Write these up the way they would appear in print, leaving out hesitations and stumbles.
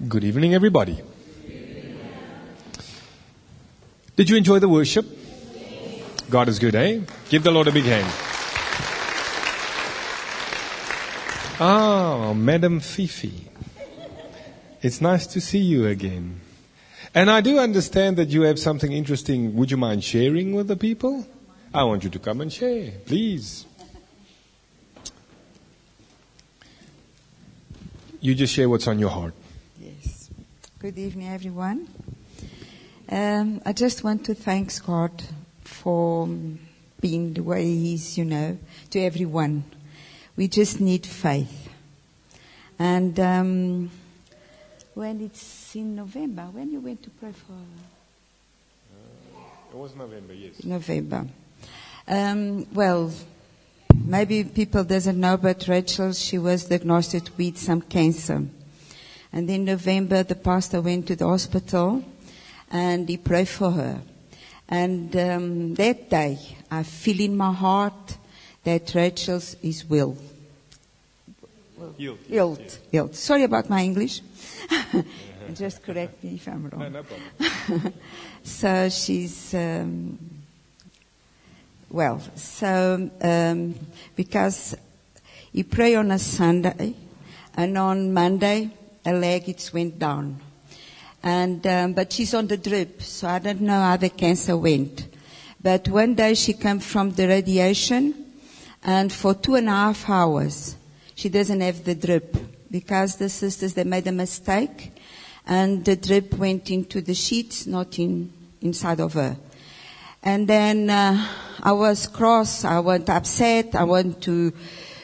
Good evening, everybody. Did you enjoy the worship? God is good, eh? Give the Lord a big hand. Ah, Madam Fifi. It's nice to see you again. And I do understand that you have something interesting. Would you mind sharing with the people? I want you to come and share, please. You just share what's on your heart. Yes. Good evening, everyone. I just want to thank God for being the way He is, to everyone. We just need faith. And when it's in November, when you went to pray for... It was November, yes. November. Well, maybe people doesn't know, but Rachel, she was diagnosed with some cancer. And in November, the pastor went to the hospital and he prayed for her. And that day, I feel in my heart that Rachel's is healed. Sorry about my English. Just correct me if I'm wrong. No problem. So she's... because he prayed on a Sunday, and on Monday, a leg it went down. And but she's on the drip, so I don't know how the cancer went. But one day she came from the radiation, and for 2.5 hours, she doesn't have the drip, because the sisters, they made a mistake, and the drip went into the sheets, not inside of her. And then I was cross, I was upset, I want to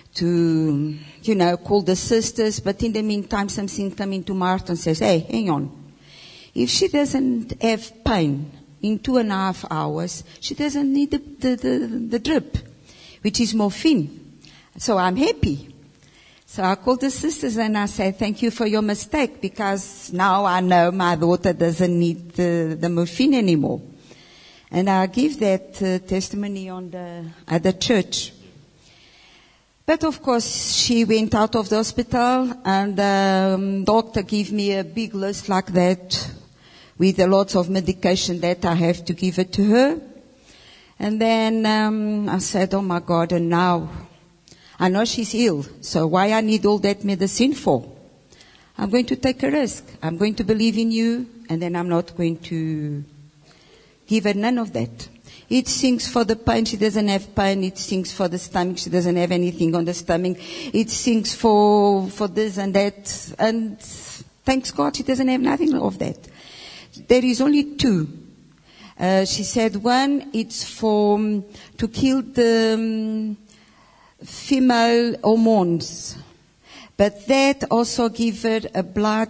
call the sisters, but in the meantime something came into my heart and says, hey, hang on. If she doesn't have pain in 2.5 hours, she doesn't need the drip, which is morphine. So I'm happy. So I called the sisters and I said, thank you for your mistake, because now I know my daughter doesn't need the morphine anymore. And I give that testimony at the church. But of course, she went out of the hospital, and the doctor gave me a big list like that with a lot of medication that I have to give it to her. And then I said, oh my God, and now I know she's ill, so why I need all that medicine for? I'm going to take a risk. I'm going to believe in you, and then I'm not going to give her none of that. It sings for the pain, she doesn't have pain. It sings for the stomach, she doesn't have anything on the stomach. It sings for this and that. And thanks God, she doesn't have nothing of that. There is only 2. She said one, it's to kill the female hormones. But that also give her a blood,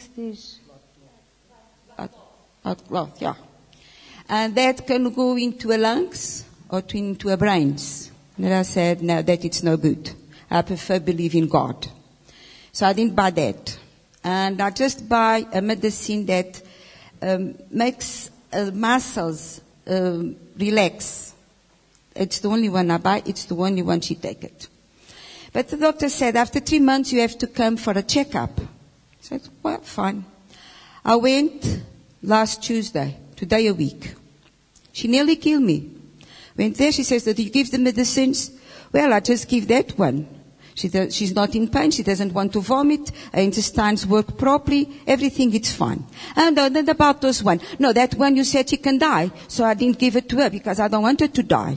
yeah. And that can go into a lungs or into a brains. And I said, no, that it's no good. I prefer believe in God. So I didn't buy that. And I just buy a medicine that makes muscles relax. It's the only one I buy. It's the only one she take it. But the doctor said, after 3 months, you have to come for a checkup. I said, well, fine. I went last Tuesday. Today a week. She nearly killed me. Went there, she says, did you give the medicines? Well, I just give that one. She's not in pain, she doesn't want to vomit, her intestines work properly, everything is fine. And then about this one. No, that one you said she can die, so I didn't give it to her because I don't want her to die.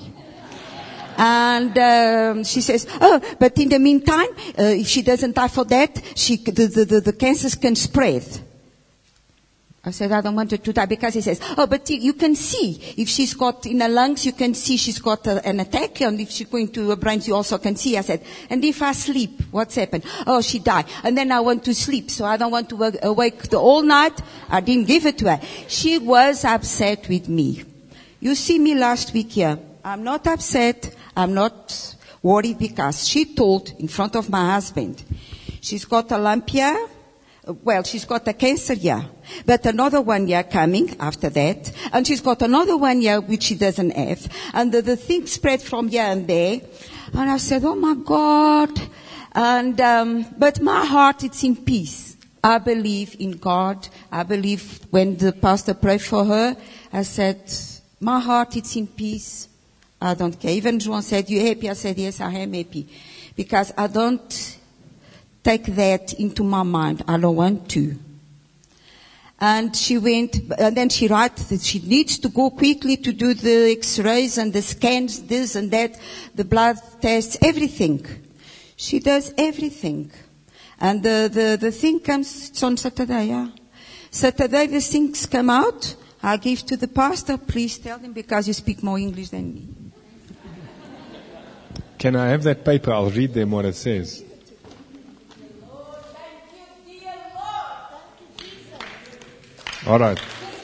And she says, oh, but in the meantime, if she doesn't die for that, the cancers can spread. I said, I don't want her to die, because he says, oh, but you can see. If she's got in her lungs, you can see she's got an attack. And if she's going to her brains, you also can see. I said, and if I sleep, what's happened? Oh, she died. And then I want to sleep, so I don't want to awake the whole night. I didn't give it to her. She was upset with me. You see me last week here. I'm not upset. I'm not worried, because she told in front of my husband, she's got a lump here. Well, she's got a cancer here, but another one year coming after that, and she's got another one year which she doesn't have, and the thing spread from here and there, and I said, oh my God, and but my heart, it's in peace. I believe in God. I believe when the pastor prayed for her, I said, my heart is in peace. I don't care. Even Joan said, you happy? I said, yes, I am happy. Because I don't take that into my mind. I don't want to. And she went, and then she writes that she needs to go quickly to do the x-rays and the scans, this and that, the blood tests, everything. She does everything. And the thing comes, it's on Saturday, yeah. Saturday the things come out. I give to the pastor, please tell him because you speak more English than me. Can I have that paper? I'll read them what it says. All right.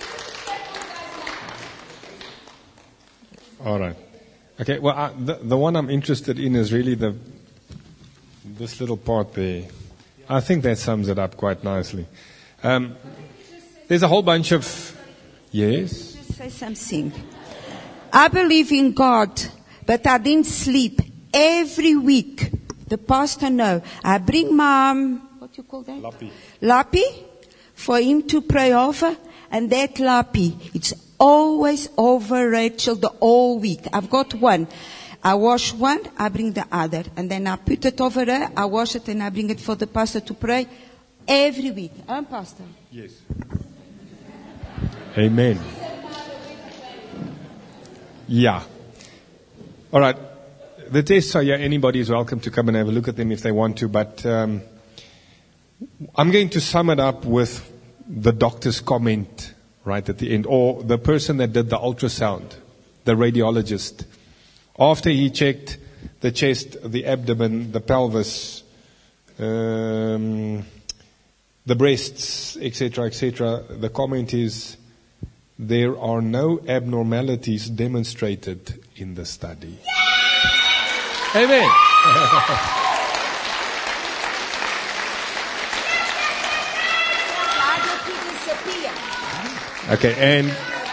All right. Okay, well, the one I'm interested in is really this little part there. I think that sums it up quite nicely. There's a whole bunch of... Yes? Just say something. I believe in God, but I didn't sleep. Every week, the pastor knows. I bring my, what you call that? Lappy, for him to pray over. And that lappy, it's always over Rachel the whole week. I've got one. I wash one, I bring the other. And then I put it over her, I wash it, and I bring it for the pastor to pray. Every week. Pastor? Yes. Amen. Yeah. All right. The tests are here. Anybody is welcome to come and have a look at them if they want to. But I'm going to sum it up with the doctor's comment right at the end. Or the person that did the ultrasound, the radiologist. After he checked the chest, the abdomen, the pelvis, the breasts, etc., the comment is, there are no abnormalities demonstrated in the study. Amen. Okay, and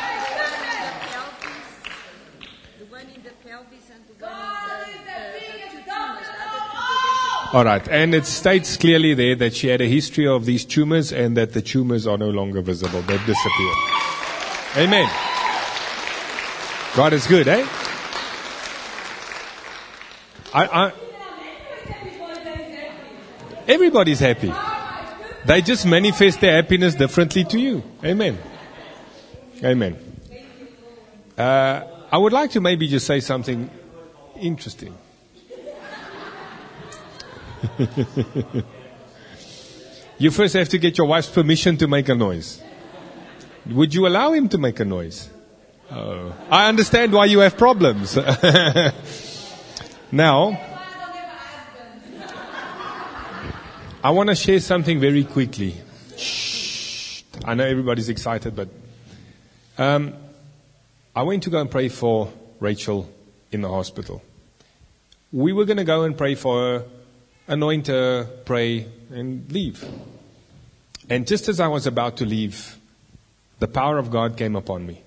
all right, and it states clearly there that she had a history of these tumors and that the tumors are no longer visible. They've disappeared. Amen. God is good, eh? Everybody's happy. They just manifest their happiness differently to you. Amen. Amen. I would like to maybe just say something interesting. You first have to get your wife's permission to make a noise. Would you allow him to make a noise? Oh. I understand why you have problems. Now, I want to share something very quickly. Shh. I know everybody's excited, but I went to go and pray for Rachel in the hospital. We were going to go and pray for her, anoint her, pray, and leave. And just as I was about to leave, the power of God came upon me.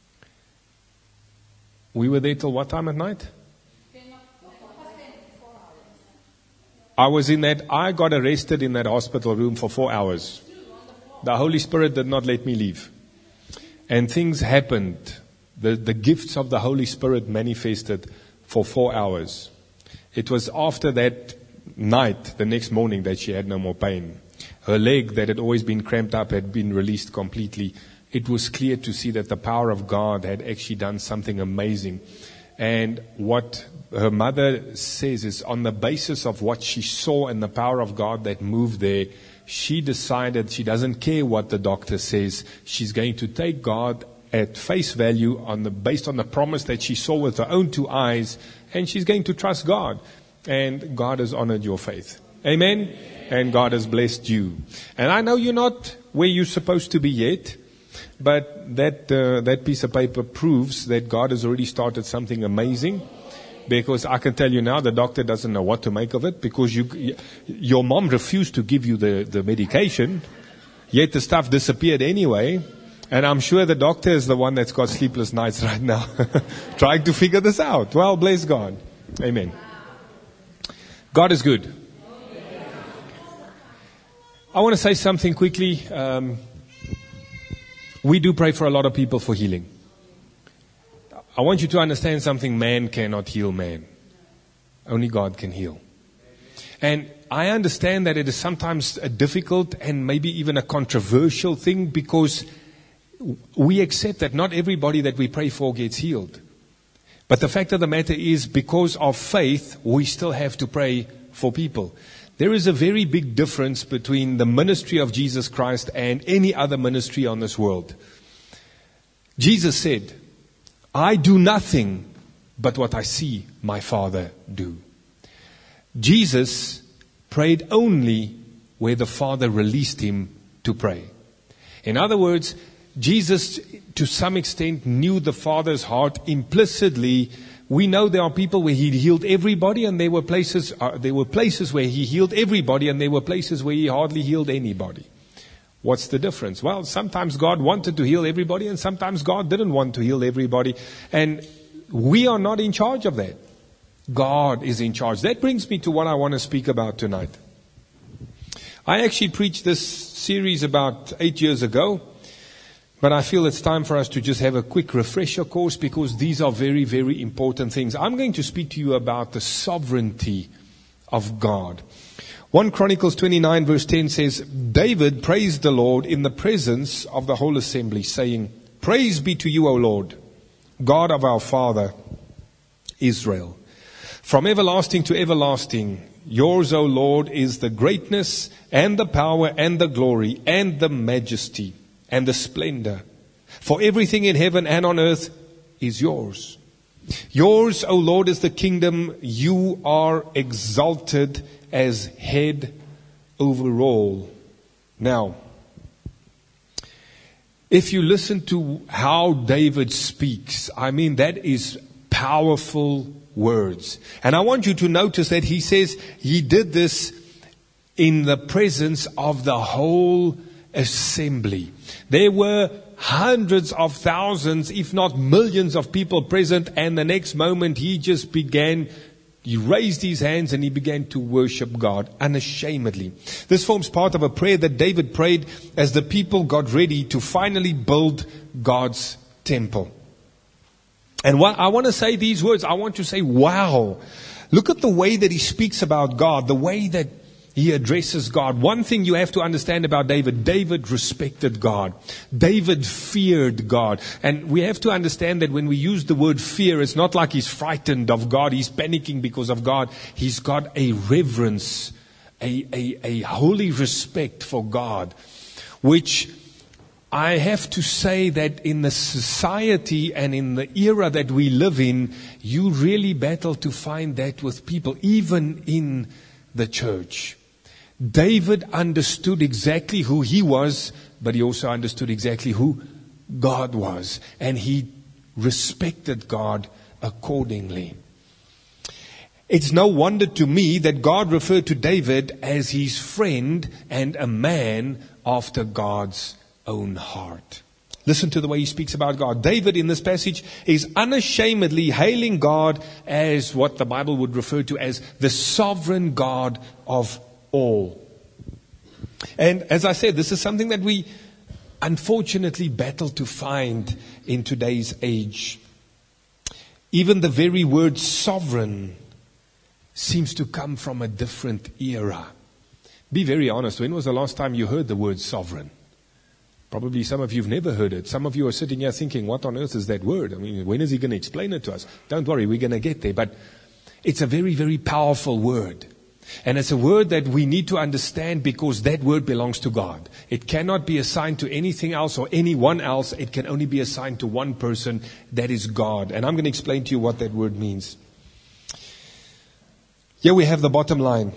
We were there till what time at night? I got arrested in that hospital room for 4 hours. The Holy Spirit did not let me leave. And things happened. The gifts of the Holy Spirit manifested for 4 hours. It was after that night, the next morning, that she had no more pain. Her leg that had always been cramped up had been released completely. It was clear to see that the power of God had actually done something amazing. And what her mother says is, on the basis of what she saw and the power of God that moved there, she decided she doesn't care what the doctor says. She's going to take God at face value based on the promise that she saw with her own 2 eyes, and she's going to trust God. And God has honored your faith. Amen? And God has blessed you. And I know you're not where you're supposed to be yet, but that piece of paper proves that God has already started something amazing. Because I can tell you now, the doctor doesn't know what to make of it, because your mom refused to give you the medication, yet the stuff disappeared anyway. And I'm sure the doctor is the one that's got sleepless nights right now, trying to figure this out. Well, bless God. Amen. God is good. I want to say something quickly. We do pray for a lot of people for healing. I want you to understand something. Man cannot heal man. Only God can heal. And I understand that it is sometimes a difficult and maybe even a controversial thing, because we accept that not everybody that we pray for gets healed. But the fact of the matter is, because of faith, we still have to pray for people. There is a very big difference between the ministry of Jesus Christ and any other ministry on this world. Jesus said, I do nothing but what I see my Father do. Jesus prayed only where the Father released him to pray. In other words, Jesus, to some extent, knew the Father's heart implicitly. We know there are people where he healed everybody, and there were places where he healed everybody, and there were places where he hardly healed anybody. What's the difference? Well, sometimes God wanted to heal everybody, and sometimes God didn't want to heal everybody. And we are not in charge of that. God is in charge. That brings me to what I want to speak about tonight. I actually preached this series about 8 years ago. But I feel it's time for us to just have a quick refresher course, because these are very, very important things. I'm going to speak to you about the sovereignty of God. 1 Chronicles 29 verse 10 says, David praised the Lord in the presence of the whole assembly, saying, Praise be to you, O Lord, God of our father Israel. From everlasting to everlasting, yours, O Lord, is the greatness and the power and the glory and the majesty and the splendor. For everything in heaven and on earth is yours. Yours, O Lord, is the kingdom. You are exalted as head over all. Now, if you listen to how David speaks, I mean, that is powerful words. And I want you to notice that he says he did this in the presence of the whole assembly. There were hundreds of thousands, if not millions of people present, and the next moment he raised his hands and he began to worship God unashamedly. This forms part of a prayer that David prayed as the people got ready to finally build God's temple. And I want to say these words. I want to say, wow, look at the way that he speaks about God, the way that he addresses God. One thing you have to understand about David: David respected God. David feared God. And we have to understand that when we use the word fear, it's not like he's frightened of God, he's panicking because of God. He's got a reverence, a holy respect for God, which I have to say that in the society and in the era that we live in, you really battle to find that with people, even in the church. David understood exactly who he was, but he also understood exactly who God was. And he respected God accordingly. It's no wonder to me that God referred to David as his friend and a man after God's own heart. Listen to the way he speaks about God. David in this passage is unashamedly hailing God as what the Bible would refer to as the sovereign God of all. And as I said, this is something that we unfortunately battle to find in today's age. Even the very word sovereign seems to come from a different era. Be very honest, when was the last time you heard the word sovereign? Probably some of you have never heard it. Some of you are sitting here thinking, what on earth is that word? I mean, when is he going to explain it to us? Don't worry, we're going to get there. But it's a very, very powerful word. And it's a word that we need to understand, because that word belongs to God. It cannot be assigned to anything else or anyone else. It can only be assigned to one person, that is God. And I'm going to explain to you what that word means. Here we have the bottom line.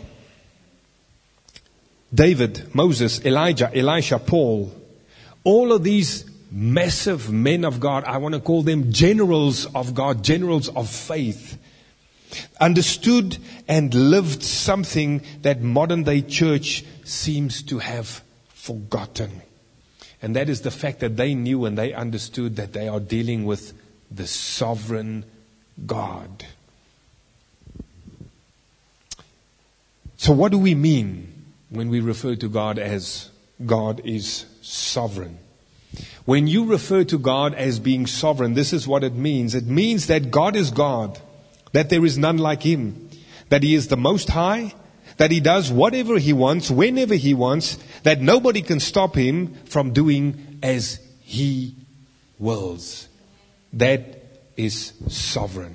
David, Moses, Elijah, Elisha, Paul, all of these massive men of God, I want to call them generals of God, generals of faith, understood and lived something that modern day church seems to have forgotten. And that is the fact that they knew and they understood that they are dealing with the sovereign God. So what do we mean when we refer to God as God is sovereign. When you refer to God as being sovereign, this is what it means. It means that God is God, that there is none like Him, that He is the Most High, that He does whatever He wants, whenever He wants, that nobody can stop Him from doing as He wills. That is sovereign.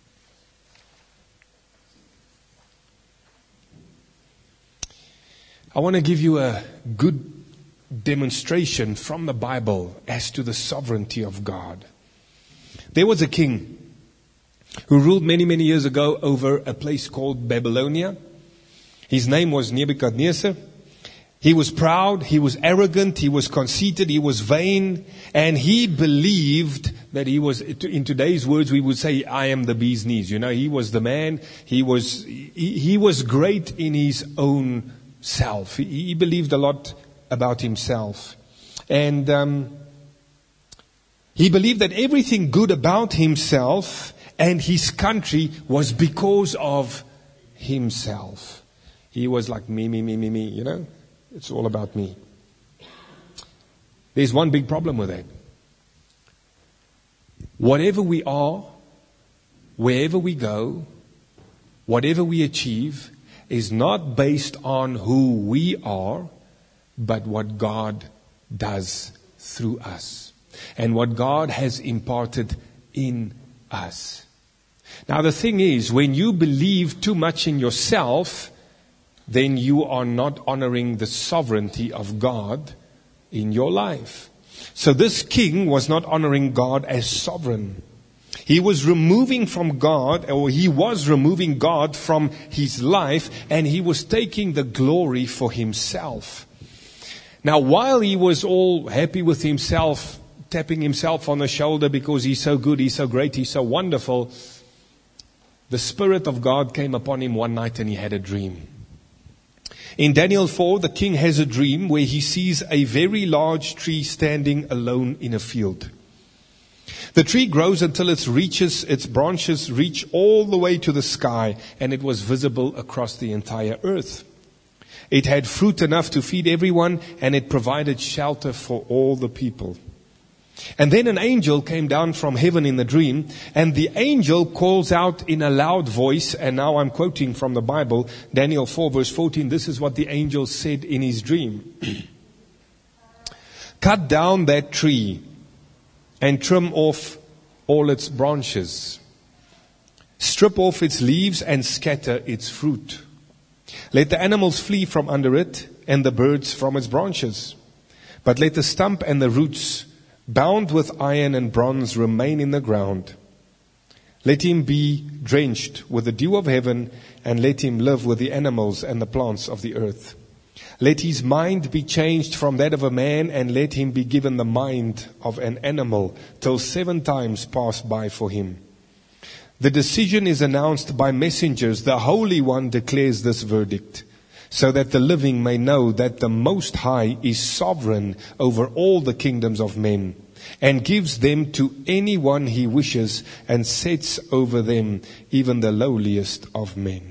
I want to give you a good demonstration from the Bible as to the sovereignty of God. There was a king who ruled many, many years ago over a place called Babylonia. His name was Nebuchadnezzar. He was proud, he was arrogant, he was conceited, he was vain, and he believed that he was, in today's words we would say, I am the bee's knees. You know, he was the man, he was great in his own self. He believed a lot about himself. And he believed that everything good about himself and his country was because of himself. He was like me, you know. It's all about me. There's one big problem with that. Whatever we are, wherever we go, whatever we achieve, is not based on who we are, but what God does through us. And what God has imparted in us. Now the thing is, when you believe too much in yourself, then you are not honoring the sovereignty of God in your life. So this king was not honoring God as sovereign. He was removing from God, or he was removing God from his life, and he was taking the glory for himself. Now, while he was all happy with himself, tapping himself on the shoulder because he's so good, he's so great, he's so wonderful, the Spirit of God came upon him one night and he had a dream. In Daniel 4, the king has a dream where he sees a very large tree standing alone in a field. The tree grows until its branches reach all the way to the sky, and it was visible across the entire earth. It had fruit enough to feed everyone, and it provided shelter for all the people. And then an angel came down from heaven in the dream, and the angel calls out in a loud voice, and now I'm quoting from the Bible, Daniel 4 verse 14, this is what the angel said in his dream. Cut down that tree and trim off all its branches. Strip off its leaves and scatter its fruit. Let the animals flee from under it and the birds from its branches. But let the stump and the roots, bound with iron and bronze, remain in the ground. Let him be drenched with the dew of heaven, and let him live with the animals and the plants of the earth. Let his mind be changed from that of a man, and let him be given the mind of an animal, till 7 times pass by for him. The decision is announced by messengers. The Holy One declares this verdict, so that the living may know that the Most High is sovereign over all the kingdoms of men, and gives them to anyone he wishes, and sets over them even the lowliest of men.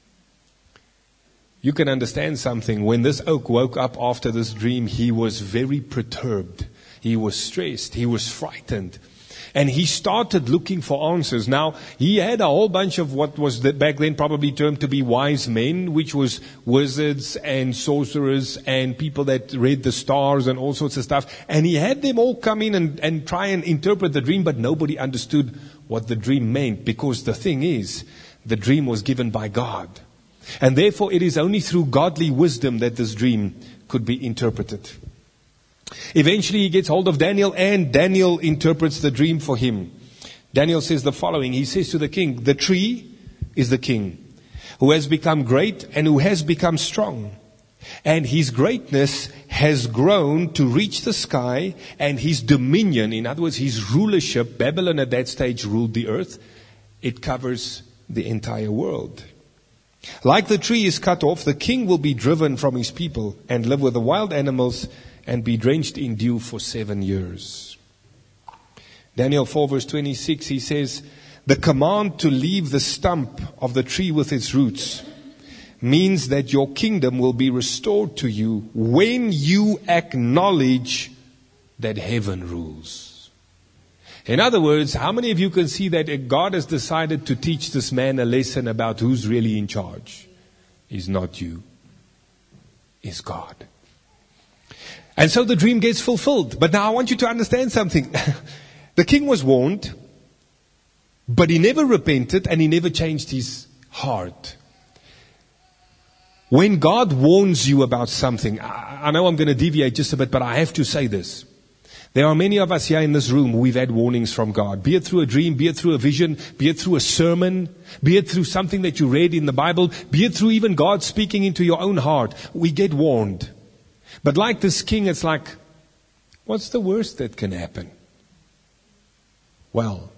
You can understand something. When this oak woke up after this dream, he was very perturbed. He was stressed. He was frightened. And he started looking for answers. Now, he had a whole bunch of what was back then probably termed to be wise men, which was wizards and sorcerers and people that read the stars and all sorts of stuff. And he had them all come in and try and interpret the dream, but nobody understood what the dream meant, because the thing is, the dream was given by God. And therefore, it is only through godly wisdom that this dream could be interpreted. Eventually, he gets hold of Daniel, and Daniel interprets the dream for him. Daniel says the following. He says to the king, the tree is the king, who has become great and who has become strong. And his greatness has grown to reach the sky, and his dominion, in other words, his rulership, Babylon at that stage ruled the earth. It covers the entire world. Like the tree is cut off, the king will be driven from his people and live with the wild animals and be drenched in dew for 7 years. Daniel 4 verse 26, he says, the command to leave the stump of the tree with its roots means that your kingdom will be restored to you when you acknowledge that heaven rules. In other words, how many of you can see that God has decided to teach this man a lesson about who's really in charge? It's not you. It's God. And so the dream gets fulfilled. But now I want you to understand something. The king was warned, but he never repented and he never changed his heart. When God warns you about something, I know I'm going to deviate just a bit, but I have to say this. There are many of us here in this room, we've had warnings from God. Be it through a dream, be it through a vision, be it through a sermon, be it through something that you read in the Bible, be it through even God speaking into your own heart. We get warned. But like this king, it's like, what's the worst that can happen? Well,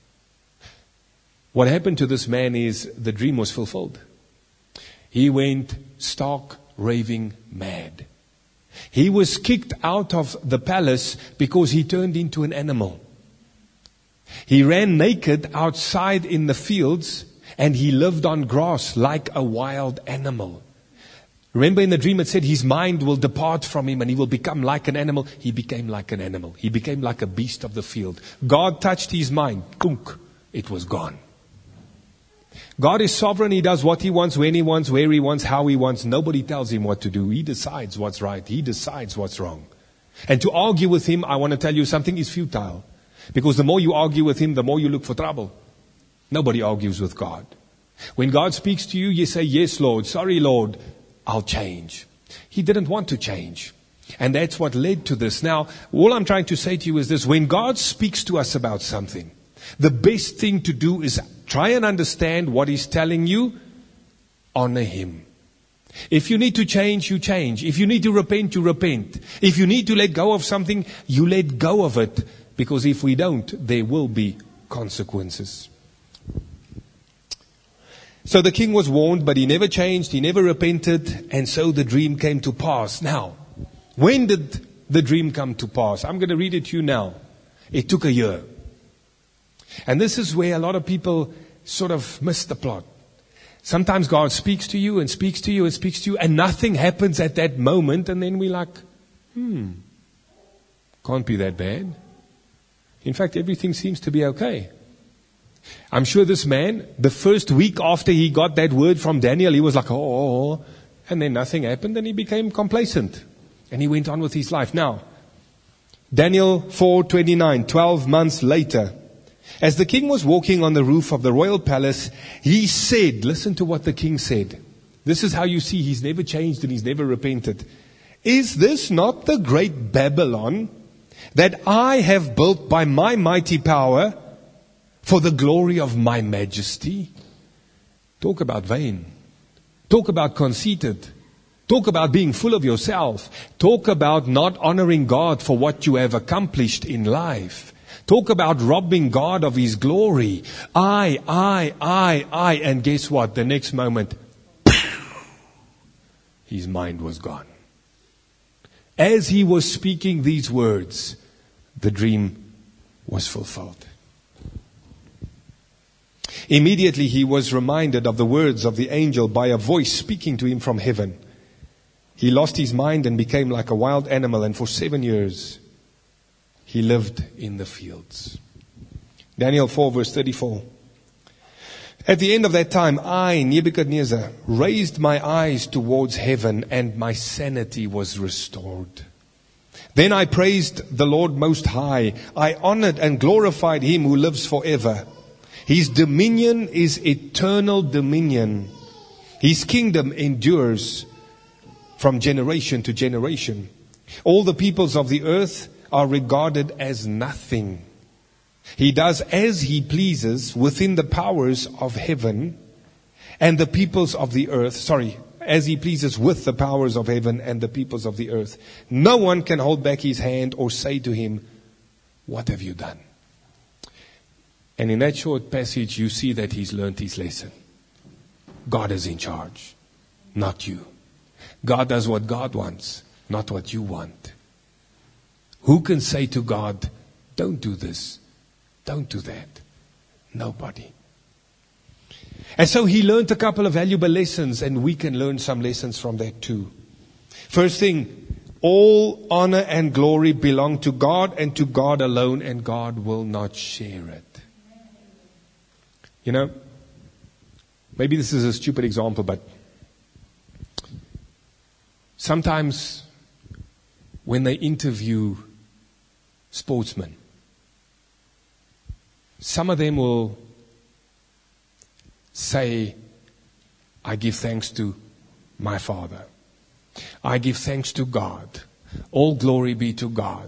what happened to this man is the dream was fulfilled. He went stark, raving mad. He was kicked out of the palace because he turned into an animal. He ran naked outside in the fields and he lived on grass like a wild animal. Remember in the dream it said his mind will depart from him and he will become like an animal. He became like an animal. He became like a beast of the field. God touched his mind. Kunk, it was gone. God is sovereign. He does what He wants, when He wants, where He wants, how He wants. Nobody tells Him what to do. He decides what's right. He decides what's wrong. And to argue with Him, I want to tell you something, is futile. Because the more you argue with Him, the more you look for trouble. Nobody argues with God. When God speaks to you, you say, yes, Lord. Sorry, Lord. I'll change. He didn't want to change. And that's what led to this. Now, all I'm trying to say to you is this. When God speaks to us about something, the best thing to do is try and understand what He's telling you. Honor Him. If you need to change, you change. If you need to repent, you repent. If you need to let go of something, you let go of it. Because if we don't, there will be consequences. So the king was warned, but he never changed, he never repented, and so the dream came to pass. Now, when did the dream come to pass? I'm going to read it to you now. It took a year. And this is where a lot of people sort of miss the plot. Sometimes God speaks to you and speaks to you and speaks to you, and nothing happens at that moment, and then we're like, can't be that bad. In fact, everything seems to be okay. I'm sure this man, the first week after he got that word from Daniel, he was like, oh, and then nothing happened, and he became complacent. And he went on with his life. Now, Daniel 4:29, 12 months later, as the king was walking on the roof of the royal palace, he said, listen to what the king said. This is how you see he's never changed and he's never repented. Is this not the great Babylon that I have built by my mighty power for the glory of my majesty? Talk about vain. Talk about conceited. Talk about being full of yourself. Talk about not honoring God for what you have accomplished in life. Talk about robbing God of His glory. I. And guess what? The next moment, his mind was gone. As he was speaking these words, the dream was fulfilled. Immediately he was reminded of the words of the angel by a voice speaking to him from heaven. He lost his mind and became like a wild animal, and for 7 years he lived in the fields. Daniel 4 verse 34. At the end of that time, I, Nebuchadnezzar, raised my eyes towards heaven, and my sanity was restored. Then I praised the Lord Most High. I honored and glorified Him who lives forever. His dominion is eternal dominion. His kingdom endures from generation to generation. All the peoples of the earth are regarded as nothing. He does as He pleases within the powers of heaven and the peoples of the earth. As He pleases with the powers of heaven and the peoples of the earth. No one can hold back His hand or say to Him, what have you done? And in that short passage, you see that he's learned his lesson. God is in charge, not you. God does what God wants, not what you want. Who can say to God, don't do this, don't do that? Nobody. And so he learned a couple of valuable lessons, and we can learn some lessons from that too. First thing, all honor and glory belong to God and to God alone, and God will not share it. You know, maybe this is a stupid example, but sometimes when they interview sportsmen, some of them will say, I give thanks to my Father. I give thanks to God. All glory be to God.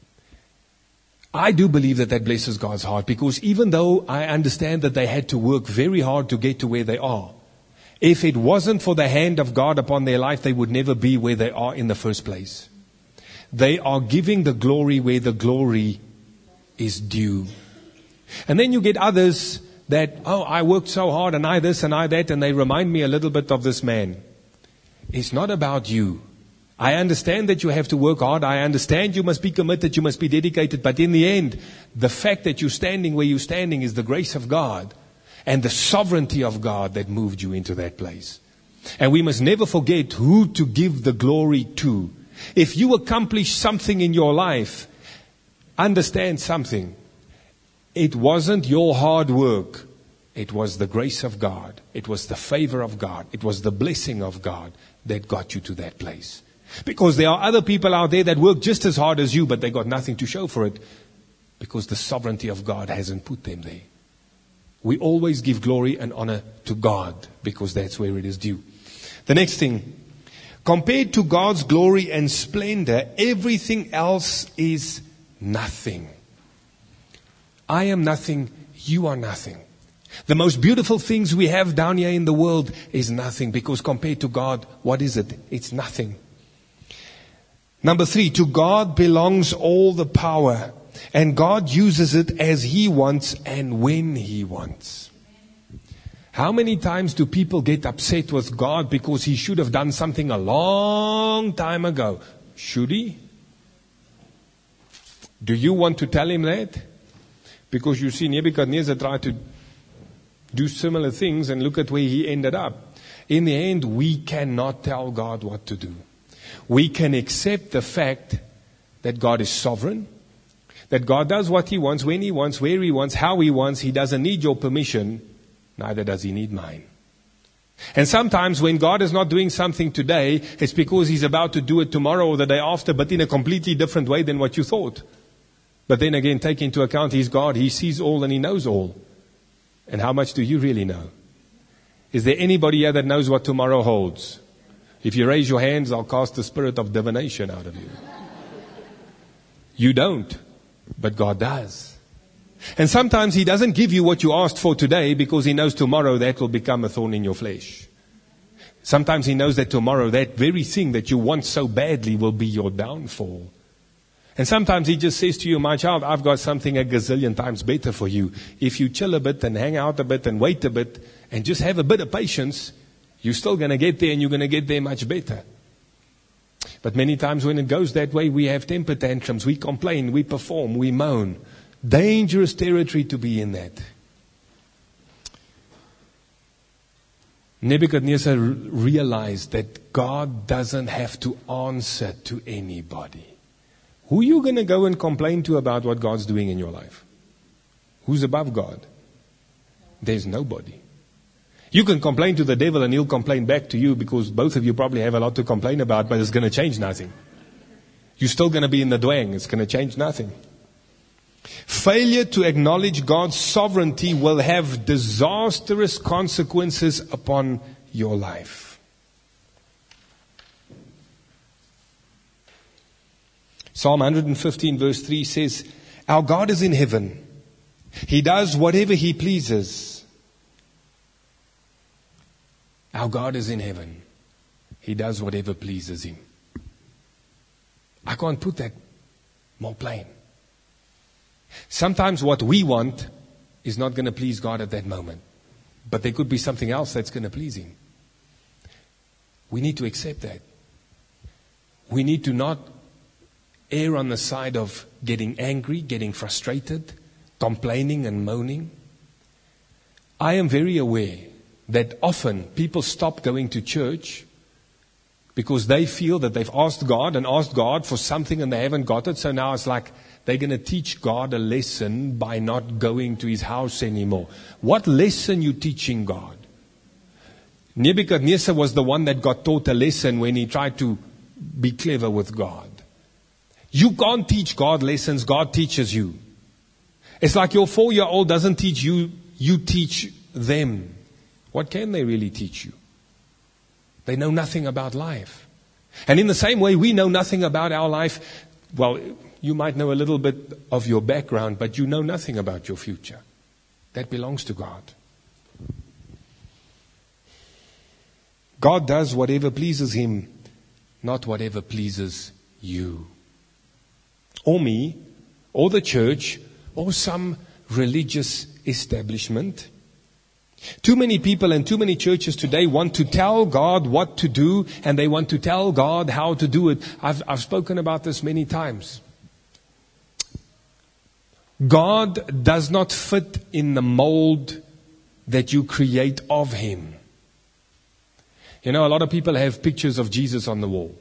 I do believe that that blesses God's heart, because even though I understand that they had to work very hard to get to where they are, if it wasn't for the hand of God upon their life, they would never be where they are in the first place. They are giving the glory where the glory is due. And then you get others that, I worked so hard and I this and I that, and they remind me a little bit of this man. It's not about you. I understand that you have to work hard. I understand you must be committed, you must be dedicated. But in the end, the fact that you're standing where you're standing is the grace of God and the sovereignty of God that moved you into that place. And we must never forget who to give the glory to. If you accomplish something in your life, understand something. It wasn't your hard work. It was the grace of God. It was the favor of God. It was the blessing of God that got you to that place. Because there are other people out there that work just as hard as you, but they got nothing to show for it, because the sovereignty of God hasn't put them there. We always give glory and honor to God, because that's where it is due. The next thing, compared to God's glory and splendor, everything else is nothing. I am nothing, you are nothing. The most beautiful things we have down here in the world is nothing, because compared to God, what is it? It's nothing. Number 3, to God belongs all the power, and God uses it as He wants and when He wants. How many times do people get upset with God because He should have done something a long time ago? Should He? Do you want to tell Him that? Because you see, Nebuchadnezzar tried to do similar things and look at where he ended up. In the end, we cannot tell God what to do. We can accept the fact that God is sovereign, that God does what He wants, when He wants, where He wants, how He wants. He doesn't need your permission, neither does He need mine. And sometimes when God is not doing something today, it's because He's about to do it tomorrow or the day after, but in a completely different way than what you thought. But then again, take into account He's God. He sees all and He knows all. And how much do you really know? Is there anybody here that knows what tomorrow holds? If you raise your hands, I'll cast the spirit of divination out of you. You don't, but God does. And sometimes He doesn't give you what you asked for today because He knows tomorrow that will become a thorn in your flesh. Sometimes He knows that tomorrow that very thing that you want so badly will be your downfall. And sometimes He just says to you, my child, I've got something a gazillion times better for you. If you chill a bit and hang out a bit and wait a bit and just have a bit of patience, you're still going to get there, and you're going to get there much better. But many times when it goes that way, we have temper tantrums, we complain, we perform, we moan. Dangerous territory to be in that. Nebuchadnezzar realized that God doesn't have to answer to anybody. Who are you going to go and complain to about what God's doing in your life? Who's above God? There's nobody. You can complain to the devil and he'll complain back to you, because both of you probably have a lot to complain about, but it's going to change nothing. You're still going to be in the dwang. It's going to change nothing. Failure to acknowledge God's sovereignty will have disastrous consequences upon your life. Psalm 115 verse 3 says, our God is in heaven. He does whatever He pleases. Our God is in heaven. He does whatever pleases Him. I can't put that more plain. Sometimes what we want is not going to please God at that moment. But there could be something else that's going to please Him. We need to accept that. We need to not err on the side of getting angry, getting frustrated, complaining and moaning. I am very aware that often people stop going to church because they feel that they've asked God for something and they haven't got it. So now it's like they're going to teach God a lesson by not going to his house anymore. What lesson you teaching God? Nebuchadnezzar was the one that got taught a lesson when he tried to be clever with God. You can't teach God lessons, God teaches you. It's like your 4-year-old doesn't teach you, you teach them. What can they really teach you? They know nothing about life. And in the same way, we know nothing about our life. Well, you might know a little bit of your background, but you know nothing about your future. That belongs to God. God does whatever pleases him, not whatever pleases you. Or me, or the church, or some religious establishment. Too many people and too many churches today want to tell God what to do, and they want to tell God how to do it. I've spoken about this many times. God does not fit in the mold that you create of him. You know, a lot of people have pictures of Jesus on the wall.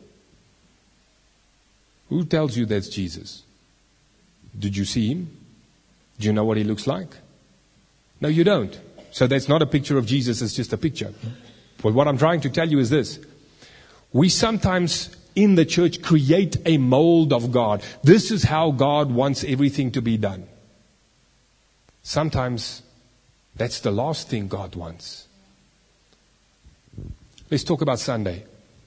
Who tells you that's Jesus? Did you see him? Do you know what he looks like? No, you don't. So that's not a picture of Jesus, it's just a picture. But what I'm trying to tell you is this. We sometimes in the church create a mold of God. This is how God wants everything to be done. Sometimes that's the last thing God wants. Let's talk about Sunday.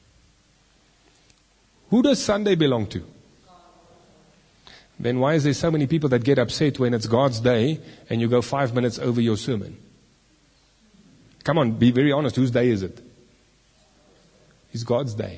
Who does Sunday belong to? Then why is there so many people that get upset when it's God's day and you go 5 minutes over your sermon? Come on, be very honest. Whose day is it? It's God's day.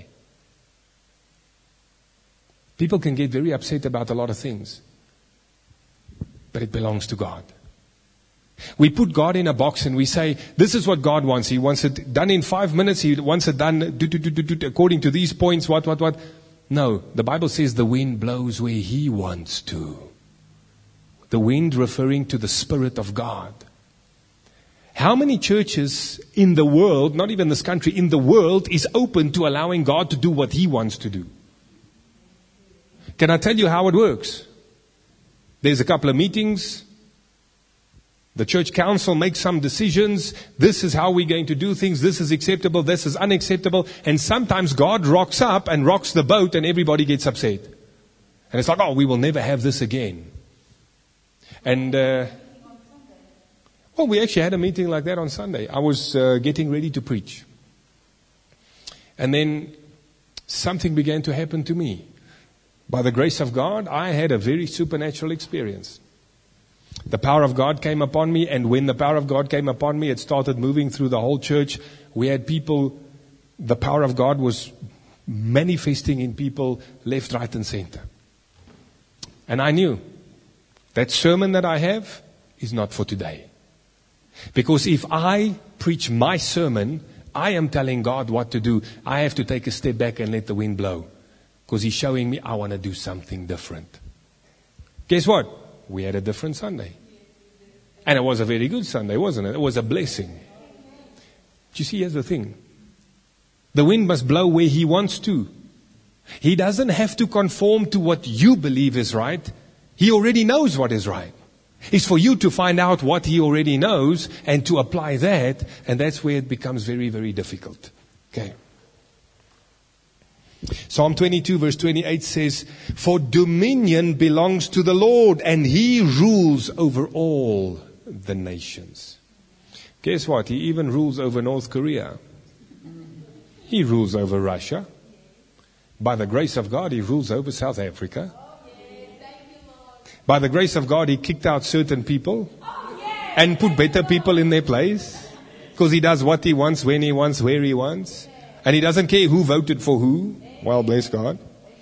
People can get very upset about a lot of things, but it belongs to God. We put God in a box and we say, this is what God wants. He wants it done in 5 minutes. He wants it done according to these points, what. No, the Bible says the wind blows where he wants to. The wind referring to the Spirit of God. How many churches in the world, not even this country, in the world is open to allowing God to do what he wants to do? Can I tell you how it works? There's a couple of meetings. The church council makes some decisions. This is how we're going to do things. This is acceptable. This is unacceptable. And sometimes God rocks up and rocks the boat and everybody gets upset. And it's like, oh, we will never have this again. And, well, we actually had a meeting like that on Sunday. I was getting ready to preach. And then something began to happen to me. By the grace of God, I had a very supernatural experience. The power of God came upon me, and when the power of God came upon me, it started moving through the whole church. We had people, the power of God was manifesting in people left, right, and center. And I knew that sermon that I have is not for today. Because if I preach my sermon, I am telling God what to do. I have to take a step back and let the wind blow. Because he's showing me I want to do something different. Guess what? We had a different Sunday. And it was a very good Sunday, wasn't it? It was a blessing. Do you see, here's the thing. The wind must blow where he wants to. He doesn't have to conform to what you believe is right. He already knows what is right. It's for you to find out what he already knows and to apply that. And that's where it becomes very, very difficult. Okay. Psalm 22 verse 28 says, for dominion belongs to the Lord, and he rules over all the nations. Guess what? He even rules over North Korea. He rules over Russia. By the grace of God, he rules over South Africa. By the grace of God, he kicked out certain people and put better people in their place. Because he does what he wants, when he wants, where he wants. And he doesn't care who voted for who. Well, bless God.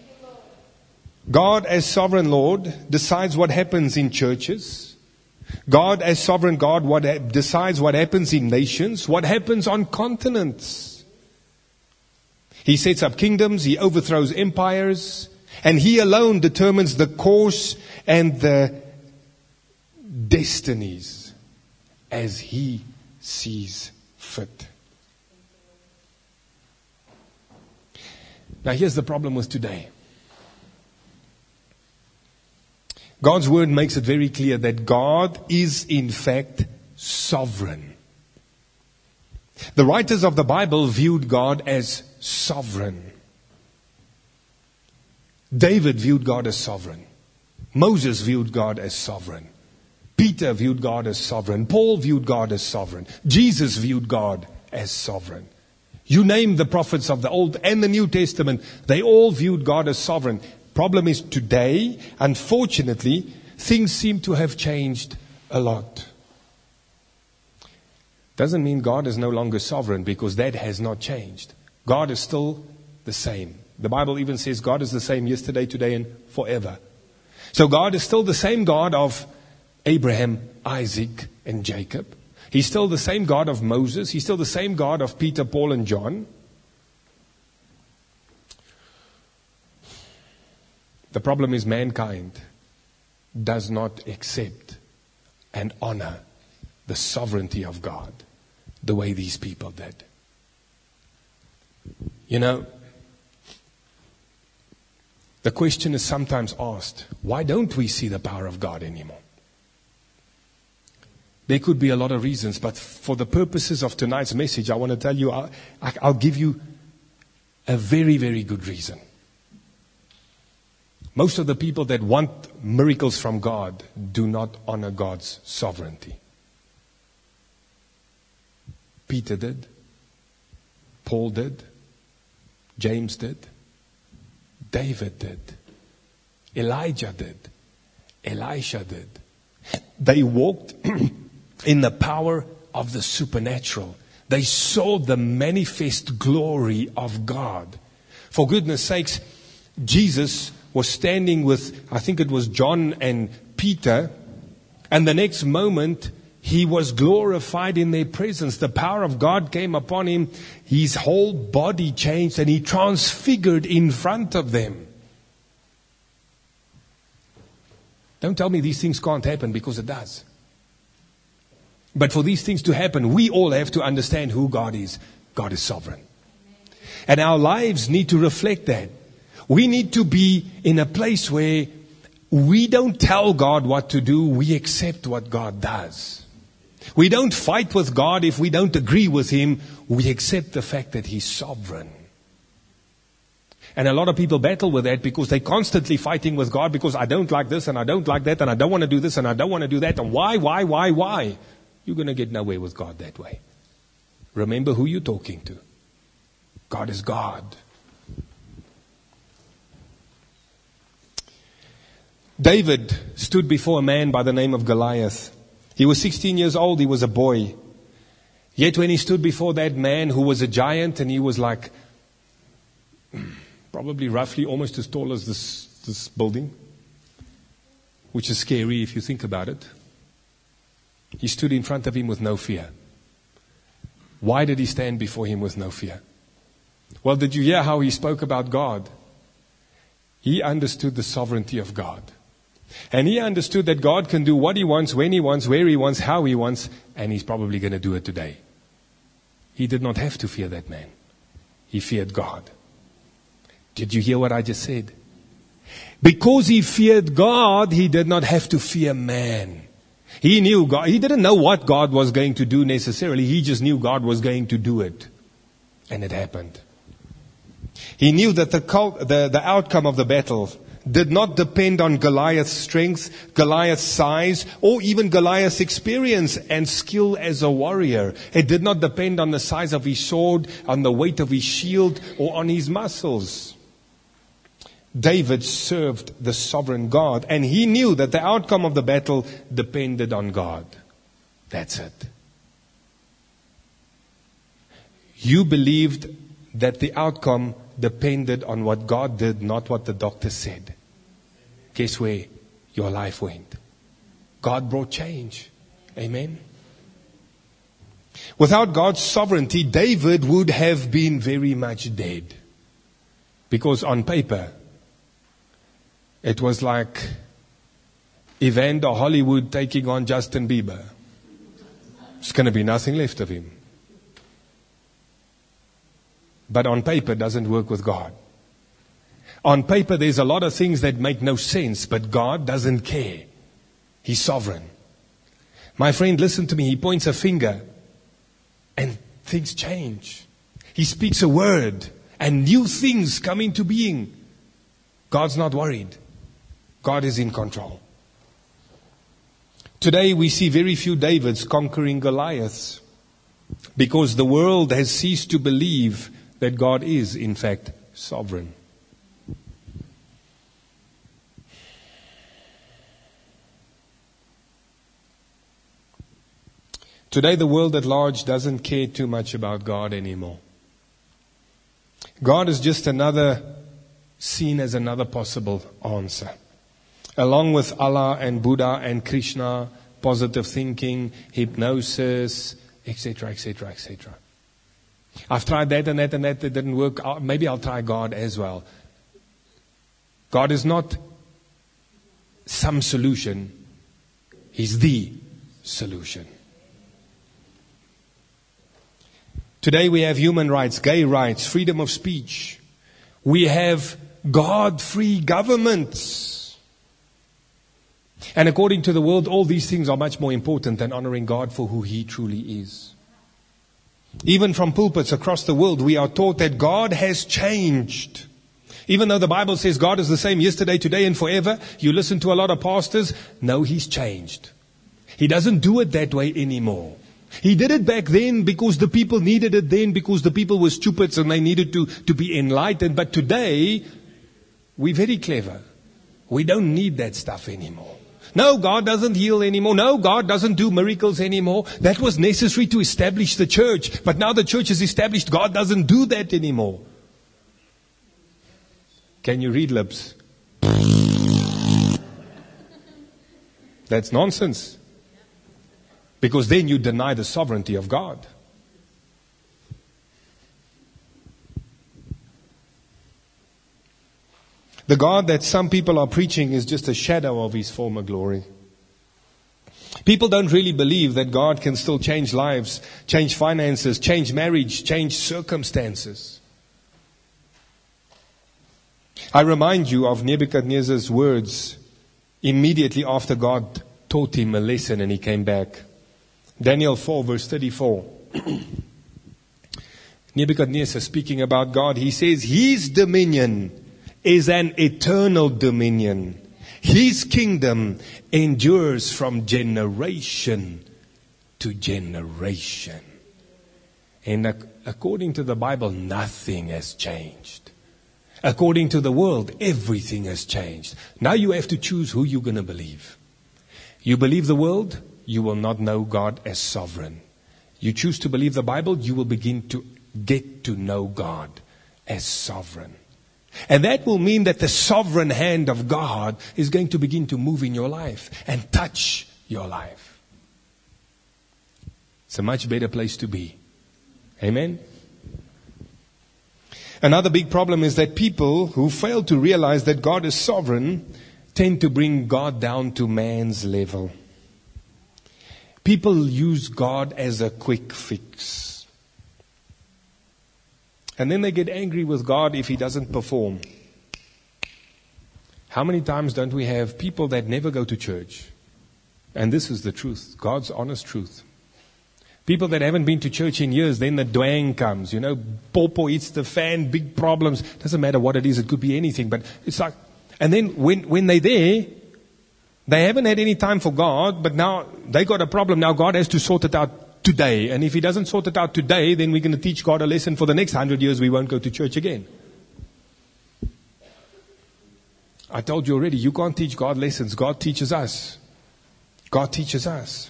God as sovereign Lord decides what happens in churches. God as sovereign God decides what happens in nations, what happens on continents. He sets up kingdoms, he overthrows empires, and he alone determines the course and the destinies as he sees fit. Now here's the problem with today. God's word makes it very clear that God is in fact sovereign. The writers of the Bible viewed God as sovereign. David viewed God as sovereign. Moses viewed God as sovereign. Peter viewed God as sovereign. Paul viewed God as sovereign. Jesus viewed God as sovereign. You name the prophets of the Old and the New Testament, they all viewed God as sovereign. Problem is today, unfortunately, things seem to have changed a lot. Doesn't mean God is no longer sovereign, because that has not changed. God is still the same. The Bible even says God is the same yesterday, today, and forever. So God is still the same God of Abraham, Isaac, and Jacob. He's still the same God of Moses. He's still the same God of Peter, Paul, and John. The problem is mankind does not accept and honor the sovereignty of God the way these people did. You know, the question is sometimes asked, why don't we see the power of God anymore? There could be a lot of reasons, but for the purposes of tonight's message, I want to tell you, I'll give you a very, very good reason. Most of the people that want miracles from God do not honor God's sovereignty. Peter did. Paul did. James did. David did. Elijah did. Elisha did. They walked in the power of the supernatural. They saw the manifest glory of God. For goodness sakes, Jesus was standing with, I think it was John and Peter, and the next moment he was glorified in their presence. The power of God came upon him. His whole body changed and he transfigured in front of them. Don't tell me these things can't happen, because it does. But for these things to happen, we all have to understand who God is. God is sovereign. And our lives need to reflect that. We need to be in a place where we don't tell God what to do, we accept what God does. We don't fight with God if we don't agree with Him, we accept the fact that He's sovereign. And a lot of people battle with that because they're constantly fighting with God because I don't like this and I don't like that and I don't want to do this and I don't want to do that. And why? You're going to get nowhere with God that way. Remember who you're talking to. God is God. David stood before a man by the name of Goliath. He was 16 years old. He was a boy. Yet when he stood before that man who was a giant, and he was like probably roughly almost as tall as this building, which is scary if you think about it. He stood in front of him with no fear. Why did he stand before him with no fear? Well, did you hear how he spoke about God? He understood the sovereignty of God. And he understood that God can do what He wants, when He wants, where He wants, how He wants, and He's probably going to do it today. He did not have to fear that man. He feared God. Did you hear what I just said? Because he feared God, he did not have to fear man. He knew God. He didn't know what God was going to do necessarily. He just knew God was going to do it. And it happened. He knew that the outcome of the battle did not depend on Goliath's strength, Goliath's size, or even Goliath's experience and skill as a warrior. It did not depend on the size of his sword, on the weight of his shield, or on his muscles. David served the sovereign God, and he knew that the outcome of the battle depended on God. That's it. You believed that the outcome depended on what God did, not what the doctor said. Guess where your life went? God brought change. Amen. Without God's sovereignty, David would have been very much dead. Because on paper, it was like Evander Hollywood taking on Justin Bieber. There's going to be nothing left of him. but on paper doesn't work with God. On paper there's a lot of things that make no sense, but God doesn't care. He's sovereign. My friend, listen to me. He points a finger and things change. He speaks a word and new things come into being. God's not worried. God is in control. Today we see very few Davids conquering Goliaths because the world has ceased to believe that God is, in fact, sovereign. Today the world at large doesn't care too much about God anymore. God is just seen as another possible answer. Along with Allah and Buddha and Krishna, positive thinking, hypnosis, etc., etc., etc. I've tried that and that and that, it didn't work. Maybe I'll try God as well. God is not some solution. He's the solution. Today we have human rights, gay rights, freedom of speech. We have God-free governments. And according to the world, all these things are much more important than honoring God for who He truly is. Even from pulpits across the world, we are taught that God has changed. Even though the Bible says God is the same yesterday, today, and forever, you listen to a lot of pastors, no, He's changed. He doesn't do it that way anymore. He did it back then because the people needed it then, because the people were stupid and they needed to be enlightened. But today, we're very clever. We don't need that stuff anymore. No, God doesn't heal anymore. No, God doesn't do miracles anymore. That was necessary to establish the church. But now the church is established. God doesn't do that anymore. Can you read lips? That's nonsense. Because then you deny the sovereignty of God. The God that some people are preaching is just a shadow of His former glory. People don't really believe that God can still change lives, change finances, change marriage, change circumstances. I remind you of Nebuchadnezzar's words immediately after God taught him a lesson and he came back. Daniel 4 verse 34. Nebuchadnezzar speaking about God, he says, His dominion is an eternal dominion. His kingdom endures from generation to generation. And according to the Bible, nothing has changed. According to the world, everything has changed. Now you have to choose who you're going to believe. You believe the world, you will not know God as sovereign. You choose to believe the Bible, you will begin to get to know God as sovereign. And that will mean that the sovereign hand of God is going to begin to move in your life and touch your life. It's a much better place to be. Amen? Another big problem is that people who fail to realize that God is sovereign tend to bring God down to man's level. People use God as a quick fix. And then they get angry with God if He doesn't perform. How many times don't we have people that never go to church? And this is the truth, God's honest truth. People that haven't been to church in years, then the dwang comes, popo hits the fan, big problems. Doesn't matter what it is, it could be anything. But it's like, and then when they're there, they haven't had any time for God, but now they got a problem. Now God has to sort it out today. And if He doesn't sort it out today, then we're going to teach God a lesson for the next 100 years. We won't go to church again. I told you already, you can't teach God lessons. God teaches us. God teaches us.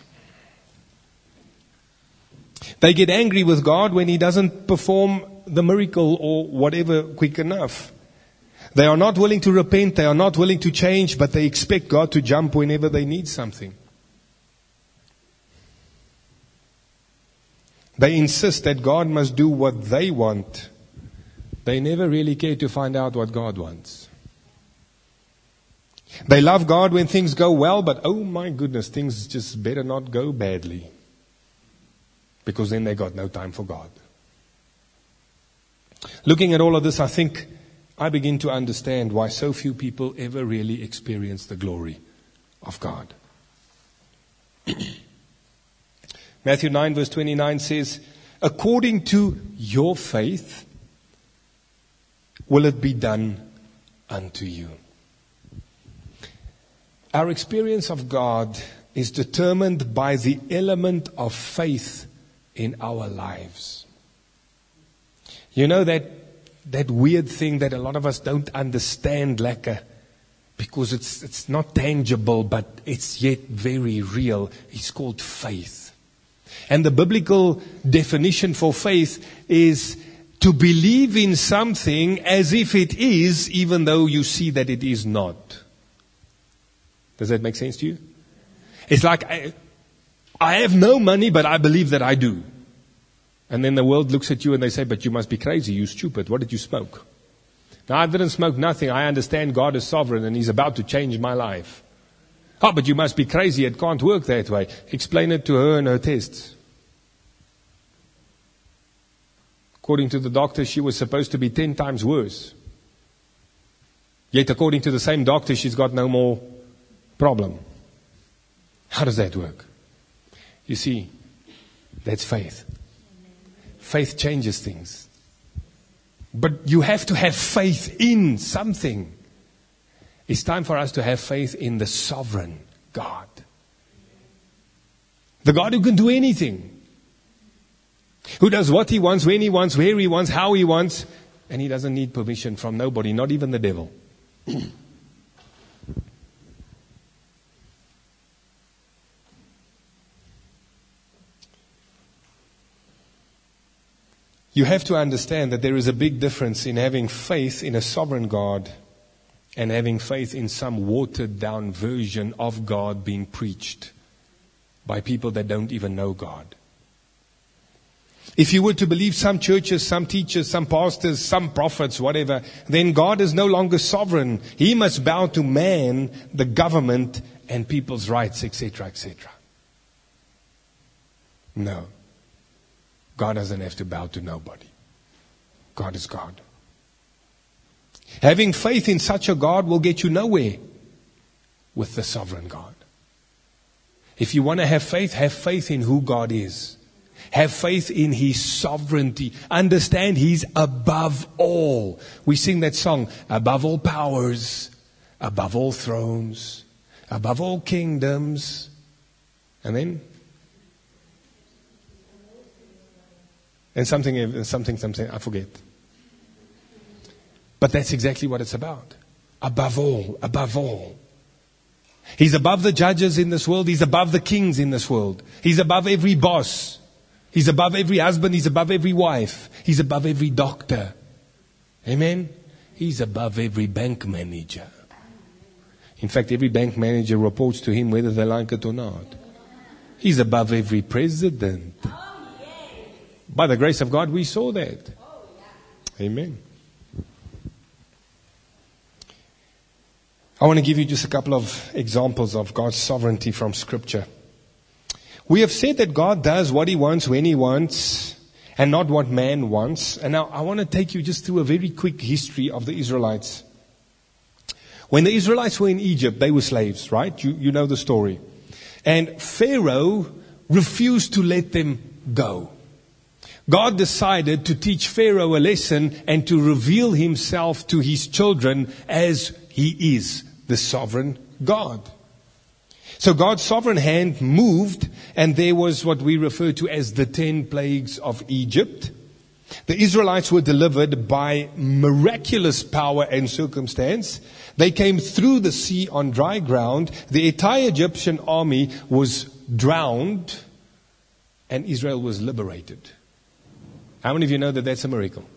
They get angry with God when He doesn't perform the miracle or whatever quick enough. They are not willing to repent. They are not willing to change, but they expect God to jump whenever they need something. They insist that God must do what they want. They never really care to find out what God wants. They love God when things go well, but oh my goodness, things just better not go badly. Because then they got no time for God. Looking at all of this, I think I begin to understand why so few people ever really experience the glory of God. Matthew 9 verse 29 says, according to your faith will it be done unto you. Our experience of God is determined by the element of faith in our lives. You know that weird thing that a lot of us don't understand, lekker, because it's not tangible, but it's yet very real. It's called faith. And the biblical definition for faith is to believe in something as if it is, even though you see that it is not. Does that make sense to you? It's like, I have no money, but I believe that I do. And then the world looks at you and they say, but you must be crazy, you stupid. What did you smoke? Now, I didn't smoke nothing. I understand God is sovereign and He's about to change my life. Oh, but you must be crazy. It can't work that way. Explain it to her and her tests. According to the doctor, she was supposed to be 10 times worse. Yet, according to the same doctor, she's got no more problem. How does that work? You see, that's faith. Faith changes things. But you have to have faith in something. It's time for us to have faith in the sovereign God. The God who can do anything. Who does what He wants, when He wants, where He wants, how He wants. And He doesn't need permission from nobody, not even the devil. You have to understand that there is a big difference in having faith in a sovereign God and having faith in some watered down version of God being preached by people that don't even know God. If you were to believe some churches, some teachers, some pastors, some prophets, whatever, then God is no longer sovereign. He must bow to man, the government, and people's rights, etc., etc. No. God doesn't have to bow to nobody. God is God. Having faith in such a God will get you nowhere with the sovereign God. If you want to have faith in who God is. Have faith in His sovereignty. Understand He's above all. We sing that song, above all powers, above all thrones, above all kingdoms. And then? And something, I forget. But that's exactly what it's about. Above all, above all. He's above the judges in this world. He's above the kings in this world. He's above every boss. He's above every husband. He's above every wife. He's above every doctor. Amen? He's above every bank manager. In fact, every bank manager reports to him whether they like it or not. He's above every president. By the grace of God, we saw that. Amen. I want to give you just a couple of examples of God's sovereignty from Scripture. We have said that God does what He wants, when He wants, and not what man wants. And now I want to take you just through a very quick history of the Israelites. When the Israelites were in Egypt, they were slaves, right? You know the story. And Pharaoh refused to let them go. God decided to teach Pharaoh a lesson and to reveal Himself to His children as He is the sovereign God. So God's sovereign hand moved, and there was what we refer to as the 10 plagues of Egypt. The Israelites were delivered by miraculous power and circumstance. They came through the sea on dry ground. The entire Egyptian army was drowned, and Israel was liberated. How many of you know that that's a miracle?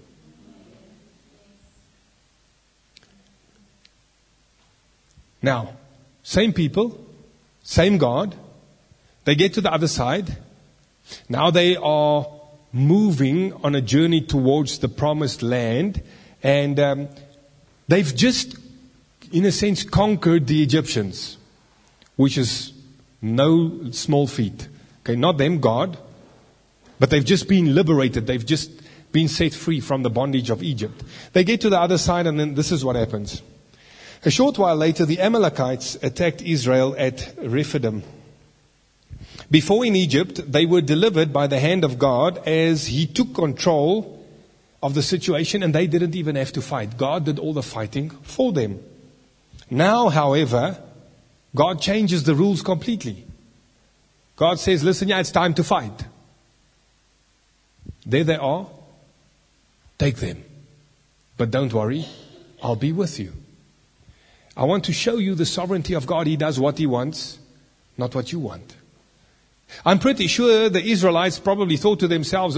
Now, same people, same God. They get to the other side. Now they are moving on a journey towards the promised land. And they've just, in a sense, conquered the Egyptians, which is no small feat. Okay, not them, God. But they've just been liberated. They've just been set free from the bondage of Egypt. They get to the other side, and then this is what happens. A short while later, the Amalekites attacked Israel at Rephidim. Before in Egypt, they were delivered by the hand of God as He took control of the situation, and they didn't even have to fight. God did all the fighting for them. Now, however, God changes the rules completely. God says, listen, it's time to fight. There they are. Take them. But don't worry, I'll be with you. I want to show you the sovereignty of God. He does what He wants, not what you want. I'm pretty sure the Israelites probably thought to themselves,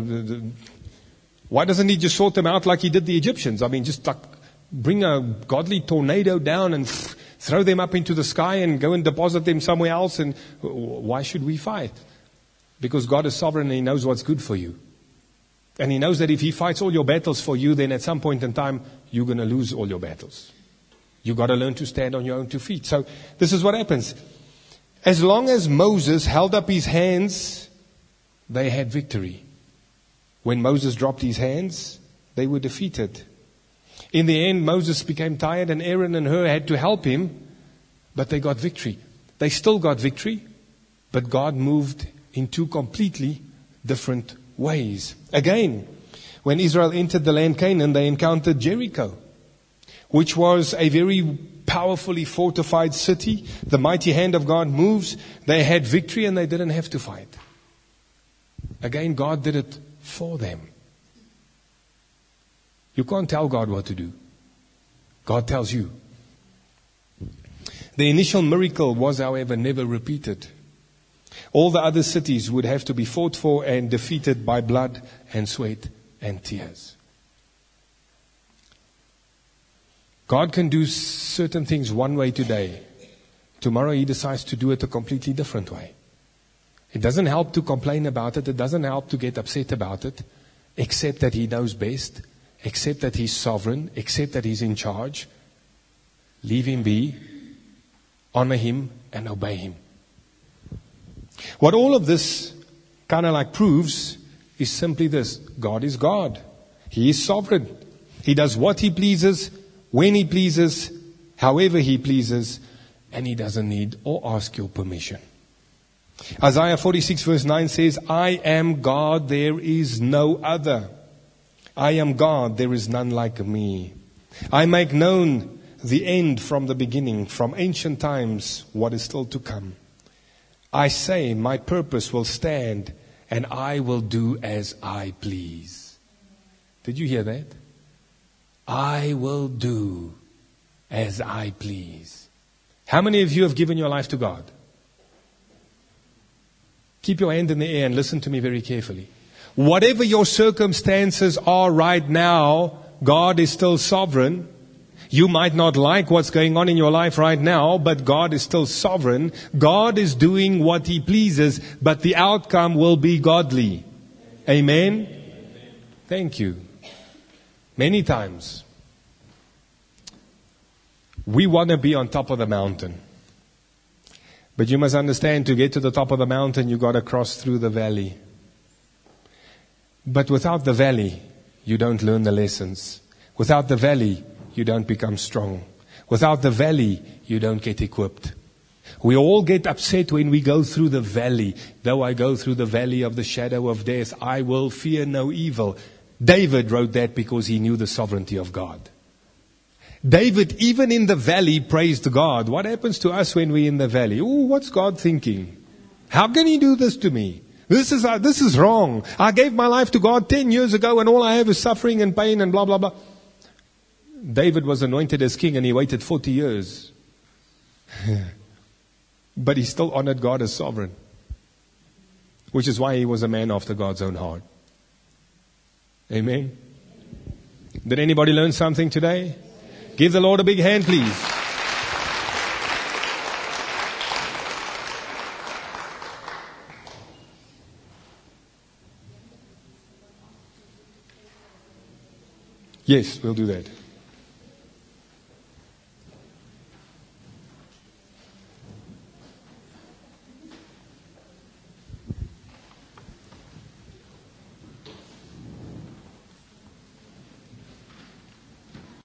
why doesn't He just sort them out like He did the Egyptians? I mean, just like bring a godly tornado down and throw them up into the sky and go and deposit them somewhere else. And why should we fight? Because God is sovereign and He knows what's good for you. And He knows that if He fights all your battles for you, then at some point in time, you're going to lose all your battles. You've got to learn to stand on your own two feet. So this is what happens. As long as Moses held up his hands, they had victory. When Moses dropped his hands, they were defeated. In the end, Moses became tired and Aaron and Hur had to help him, but they got victory. They still got victory, but God moved in two completely different ways. Again, when Israel entered the land Canaan, they encountered Jericho, which was a very powerfully fortified city. The mighty hand of God moves. They had victory and they didn't have to fight. Again, God did it for them. You can't tell God what to do. God tells you. The initial miracle was, however, never repeated. All the other cities would have to be fought for and defeated by blood and sweat and tears. God can do certain things one way today. Tomorrow He decides to do it a completely different way. It doesn't help to complain about it. It doesn't help to get upset about it. Except that He knows best. Except that He's sovereign. Except that He's in charge. Leave Him be. Honor Him and obey Him. What all of this kind of like proves is simply this. God is God. He is sovereign. He does what He pleases, when He pleases, however He pleases, and He doesn't need or ask your permission. Isaiah 46 verse 9 says, I am God, there is no other. I am God, there is none like me. I make known the end from the beginning, from ancient times, what is still to come. I say, my purpose will stand, and I will do as I please. Did you hear that? I will do as I please. How many of you have given your life to God? Keep your hand in the air and listen to me very carefully. Whatever your circumstances are right now, God is still sovereign. You might not like what's going on in your life right now, but God is still sovereign. God is doing what He pleases, but the outcome will be godly. Amen? Thank you. Many times, we want to be on top of the mountain. But you must understand, to get to the top of the mountain, you got to cross through the valley. But without the valley, you don't learn the lessons. Without the valley, you don't become strong. Without the valley, you don't get equipped. We all get upset when we go through the valley. Though I go through the valley of the shadow of death, I will fear no evil. David wrote that because he knew the sovereignty of God. David, even in the valley, praised God. What happens to us when we're in the valley? Oh, what's God thinking? How can He do this to me? This is wrong. I gave my life to God 10 years ago and all I have is suffering and pain and blah, blah, blah. David was anointed as king and he waited 40 years. But he still honored God as sovereign. Which is why he was a man after God's own heart. Amen. Did anybody learn something today? Give the Lord a big hand, please. Yes, we'll do that.